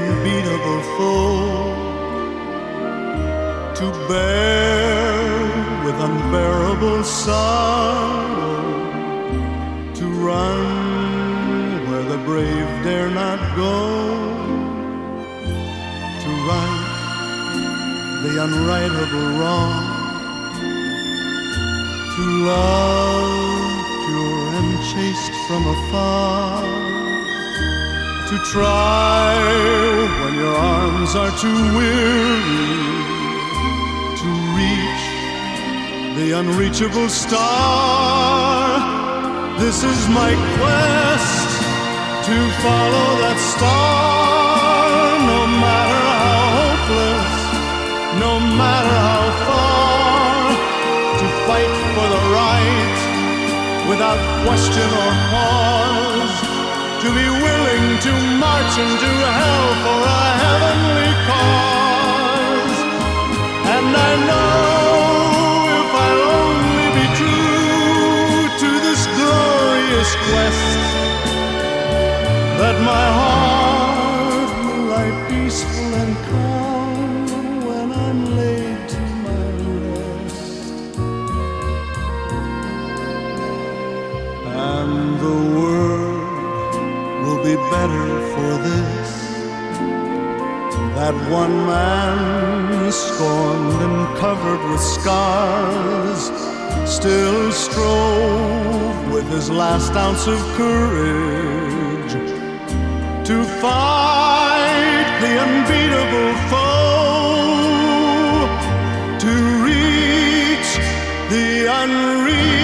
unbeatable foe, to bear with unbearable sorrow, to run where the brave dare not go, to right the unrightable wrong, to love pure and chaste from afar, to try when your arms are too weary, to reach the unreachable star. This is my quest, to follow that star, no matter how hopeless, no matter how far, to fight for the right without question or pause, to be willing to march into hell for a heavenly cause. And I know if I'll only be true to this glorious quest, that my heart will lie peaceful and calm when I'm laid to my rest. And the world will be better for this, that one man, scorned and covered with scars, still strove with his last ounce of courage to fight the unbeatable foe, to reach the unreachable